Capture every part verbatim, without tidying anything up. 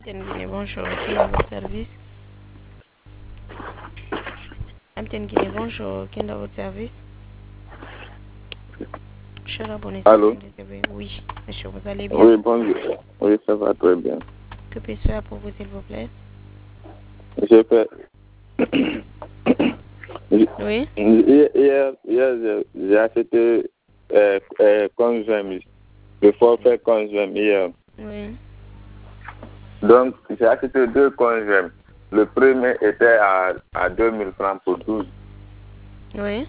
Guinée, bonjour, qui est à votre service? Amten Guinée, bonjour, qui est à votre service? Je suis abonné sur Allô? T V. Oui, monsieur, vous allez bien? Oui, bonjour. Oui, ça va très bien. Que puis-je faire pour vous, s'il vous plaît? J'ai fait. Oui? Hier, hier, hier, j'ai j'ai acheté euh, euh, conjoint, le forfait conjoint hier. Oui. Donc, j'ai acheté deux conjoints. Le premier était à, à deux mille francs pour douze. Oui.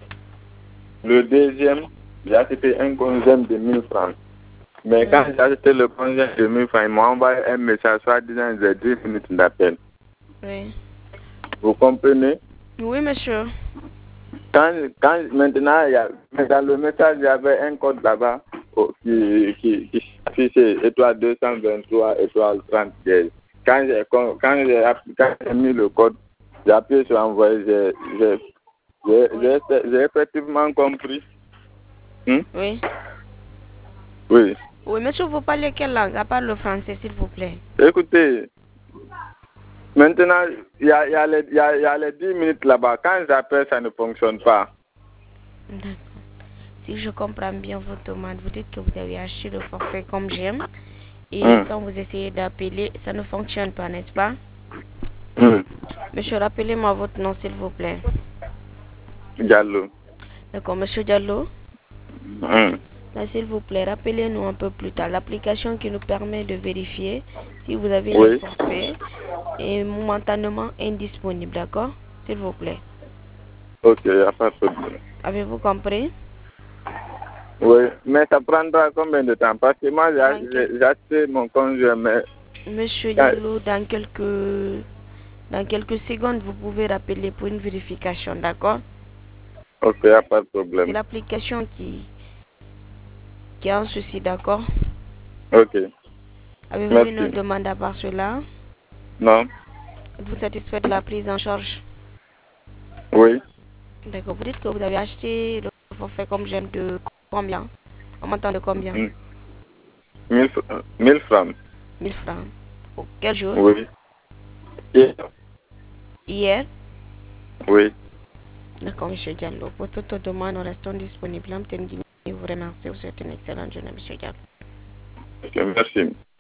Le deuxième, j'ai acheté un conjoint de mille francs. Mais Oui. quand j'ai acheté le conjoint de mille francs, il m'a envoyé un message soit disant j'ai dix minutes d'appel. Oui. Vous comprenez? Oui, monsieur. Quand, quand maintenant, il y a, dans le message, il y avait un code là-bas oh, qui, qui, qui affichait étoile deux cent vingt-trois, étoile trente dièse. Quand j'ai, quand j'ai, quand j'ai mis le code, j'ai appuyé sur envoyer, j'ai, j'ai, j'ai, Oui. j'ai, j'ai effectivement compris. Hmm? Oui. Oui. Oui, monsieur, vous parlez quelle langue? À part le français, s'il vous plaît. Écoutez, maintenant, il y a, il y, a les, il y, a, il y a les dix minutes là-bas. Quand j'appelle, ça ne fonctionne pas. D'accord. Si je comprends bien votre demande, vous dites que vous avez acheté le forfait comme j'aime. Et Hmm. quand vous essayez d'appeler, ça ne fonctionne pas, n'est-ce pas? Hmm. Monsieur, rappelez-moi votre nom, s'il vous plaît. Diallo. D'accord, monsieur Diallo. Hmm. Là, s'il vous plaît, rappelez-nous un peu plus tard. L'application qui nous permet de vérifier si vous avez le Oui. forfait est momentanément indisponible, d'accord? S'il vous plaît. Ok, il n'y a pas de problème. Avez-vous compris? Oui, mais ça prendra combien de temps? Parce que moi, Dans j'ai quel... j'ai- j'ai acheté mon conjoint, mais... Monsieur quand- Diallo, dans quelques... dans quelques secondes, vous pouvez rappeler pour une vérification, d'accord? Ok, il n'y a pas de C'est problème. l'application qui... qui a un souci, d'accord? Ok, Avez-vous une merci. demande à part cela? Non? Êtes-vous satisfait de la prise en charge? Oui. D'accord. Vous dites que vous avez acheté le forfait comme j'aime de combien? En montant de combien? Hmm. Mille fr- mille francs. mille francs. Pour quel jour? Oui. Yeah. Hier? Oui. D'accord, monsieur Diallo. Pour toute demande, nous restons disponibles. Amten Guinée vous remercie. Vous souhaite une excellente journée, monsieur Diallo. Ok, merci.